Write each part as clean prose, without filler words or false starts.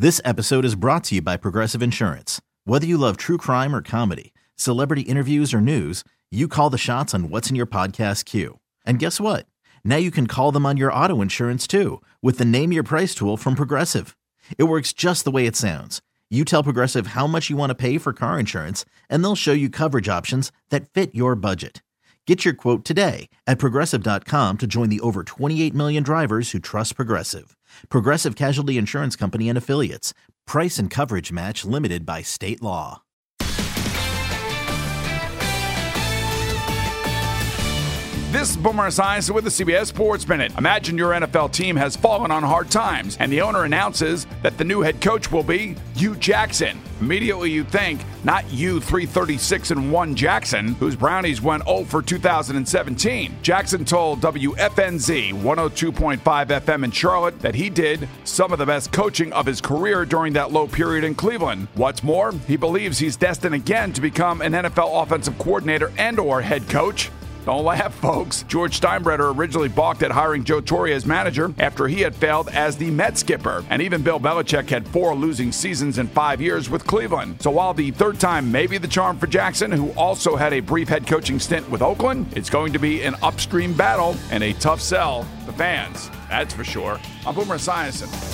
This episode is brought to you by Progressive Insurance. Whether you love true crime or comedy, celebrity interviews or news, you call the shots on what's in your podcast queue. And guess what? Now you can call them on your auto insurance too with the Name Your Price tool from Progressive. It works just the way it sounds. You tell Progressive how much you want to pay for car insurance, and they'll show you coverage options that fit your budget. Get your quote today at Progressive.com to join the over 28 million drivers who trust Progressive. Progressive Casualty Insurance Company and Affiliates. Price and coverage match limited by state law. This is Boomer Esiason with the CBS Sports Minute. Imagine your NFL team has fallen on hard times, and the owner announces that the new head coach will be Hue Jackson. Immediately you think, not you 336-1 Jackson, whose Brownies went 0 for 2017. Jackson told WFNZ 102.5 FM in Charlotte that he did some of the best coaching of his career during that low period in Cleveland. What's more, he believes he's destined again to become an NFL offensive coordinator and or head coach. Don't laugh, folks. George Steinbrenner originally balked at hiring Joe Torre as manager after he had failed as the Mets skipper. And even Bill Belichick had 4 losing seasons in 5 years with Cleveland. So while the third time may be the charm for Jackson, who also had a brief head coaching stint with Oakland, it's going to be an upstream battle and a tough sell to fans. That's for sure. I'm Boomer Esiason.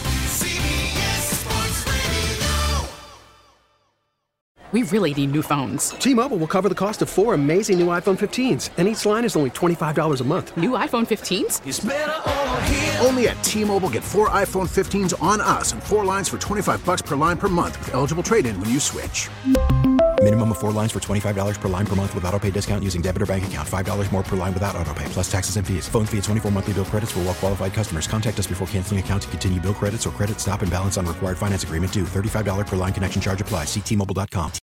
We really need new phones. T-Mobile will cover the cost of 4 amazing new iPhone 15s, and each line is only $25 a month. New iPhone 15s? It's better over here. Only at T-Mobile, get 4 iPhone 15s on us and 4 lines for $25 per line per month with eligible trade-in when you switch. Minimum of 4 lines for $25 per line per month with autopay discount using debit or bank account. $5 more per line without autopay, plus taxes and fees. Phone fee at 24 monthly bill credits for well-qualified customers. Contact us before canceling account to continue bill credits or credit stop and balance on required finance agreement due. $35 per line connection charge applies. See T-Mobile.com.